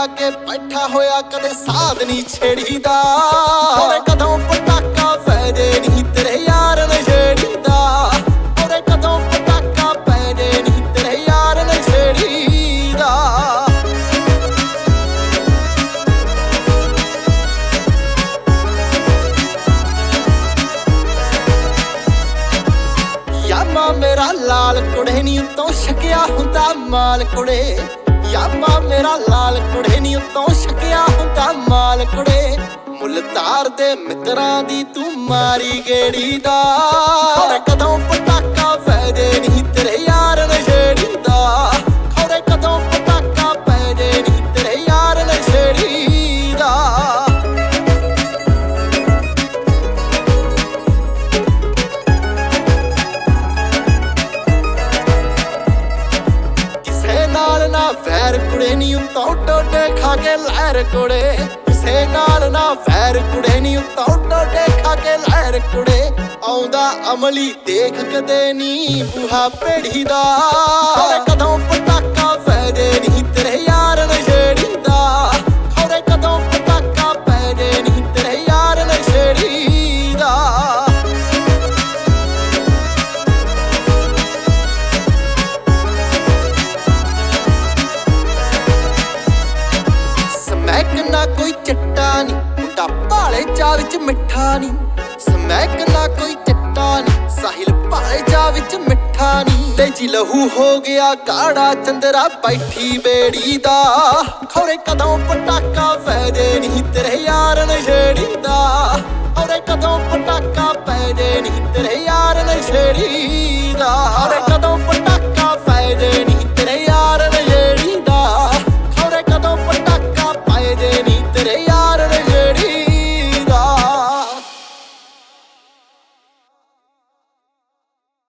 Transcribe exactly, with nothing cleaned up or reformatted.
ਕੇ ਬੈਠਾ ਹੋਇਆ ਕਦੇ ਸਾਧ ਨਹੀਂ ਛੇੜੀਦਾ ਉਹਦੇ ਕਦੋਂ ਪਟਾਕਾ ਪੈ ਜੇ ਨਹੀਂ ਤੇਰੇ ਯਾਰ ਨਸ਼ੇੜੀਦਾ ਉਹਦੇ ਕਦੋਂ ਪਟਾਕਾ ਪੈ ਜੇ ਨਹੀਂ ਤੇਰੇ ਯਾਰ ਨਸ਼ੇੜੀਦਾ ਯਾਮਾ ਮੇਰਾ ਲਾਲ ਕੁੜੇ ਨੀ ਉਤੋਂ ਛਕਿਆ ਹੁੰਦਾ ਮਾਲ ਕੁੜੇ ਯਾਮਾ ਮੇਰਾ ਲਾਲ ਕੁੜੇ ਨੀ ਉਤੋਂ ਛਕਿਆ ਹੁੰਦਾ ਮਾਲ ਕੁੜੇ ਮੁੱਲ ਤਾਰ ਦੇ ਮਿੱਤਰਾਂ ਦੀ ਤੂੰ ਮਾਰੀ ਗੇੜੀ ਦਾ ਖੌਰੇ ਕਦੋਂ ਪਟਾਕਾ ਪੈ ਜੇ ਨਹੀਂ ਤੇਰੇ ਯਾਰ ਨਸ਼ੇੜੀਦਾ ਖੌਰੇ ਕਦੋਂ ਪਟਾਕਾ ਪੈ ਜੇ ਨਹੀਂ ਤੇਰੇ ਯਾਰ ਨਸ਼ੇੜੀਦਾ ਨਾ ਵੈਰ ਕੁੜੇ ਨੀ ਉਤੋਂ ਟੋਟੇ ਖਾ ਕੇ ਲਹਿਰ ਕੁੜੇ ਕਿਸੇ ਨਾਲ ਨਾ ਵੈਰ ਕੁੜੇ ਨੀ ਉਤੋਂ ਟੋਟੇ ਖਾ ਕੇ ਲਹਿਰ ਕੁੜੇ ਆਉਂਦਾ ਅਮਲੀ ਦੇਖ ਕਦੇ ਨੀ ਬੂਹਾ ਪੇੜੀ ਦਾ ਖੌਰੇ ਕਦੋਂ ਪਟਾਕਾ ਪੈ ਜੇ ਨਹੀਂ ਤੇਰੇ ਯਾਰ ਨਸ਼ੇੜੀਦਾ ਖੌਰੇ ਕਦੋਂ ਪਟਾਕਾ ਪੈ ਜੇ ਨਹੀਂ ਤੇਰੇ ਯਾਰ ਨਸ਼ੇੜੀਦਾ ਸਮੈਕ ਨਾ ਕੋਈ ਚੱਟਾ ਨੀ ਮੁੰਡਾ ਭਾਲੇ ਚਾਹ ਵਿੱਚ ਮਿੱਠਾ ਨੀ ਸਮੈਕ ਨਾ ਕੋਈ ਚੱਟਾ ਨੀ ਸਾਹਿਲ ਭਾਲੇ ਚਾਹ ਵਿੱਚ ਮਿੱਠਾ ਨੀ ਤੇ ਜੀ ਲਹੂ ਹੋ ਗਿਆ ਕਾੜਾ ਚੰਦਰਾ ਬੈਠੀ ਬੇੜੀ ਦਾ ਖੌਰੇ ਕਦੋਂ ਪਟਾਕਾ ਪੈ ਜੇ ਨਹੀਂ ਤੇਰੇ ਯਾਰ ਨਸ਼ੇੜੀਦਾ ਖੌਰੇ ਕਦੋਂ ਪਟਾਕਾ ਪੈ ਜੇ ਨਹੀਂ ਤੇਰੇ ਯਾਰ ਨਸ਼ੇੜੀ